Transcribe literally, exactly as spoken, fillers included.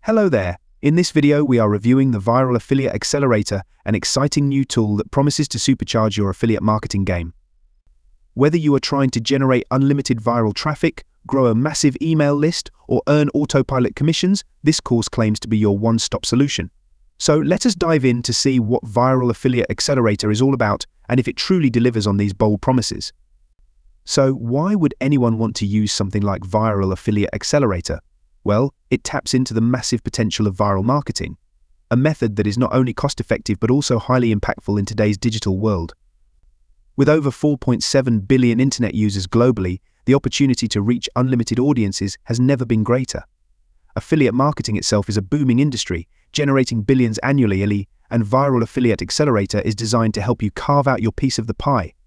Hello there. In this video, we are reviewing the Viral Affiliate Accelerator, an exciting new tool that promises to supercharge your affiliate marketing game. Whether you are trying to generate unlimited viral traffic, grow a massive email list, or earn autopilot commissions, this course claims to be your one-stop solution. So let us dive in to see what Viral Affiliate Accelerator is all about and if it truly delivers on these bold promises. So why would anyone want to use something like Viral Affiliate Accelerator? Well, it taps into the massive potential of viral marketing, a method that is not only cost-effective but also highly impactful in today's digital world. With over four point seven billion internet users globally, the opportunity to reach unlimited audiences has never been greater. Affiliate marketing itself is a booming industry, generating billions annually, and Viral Affiliate Accelerator is designed to help you carve out your piece of the pie.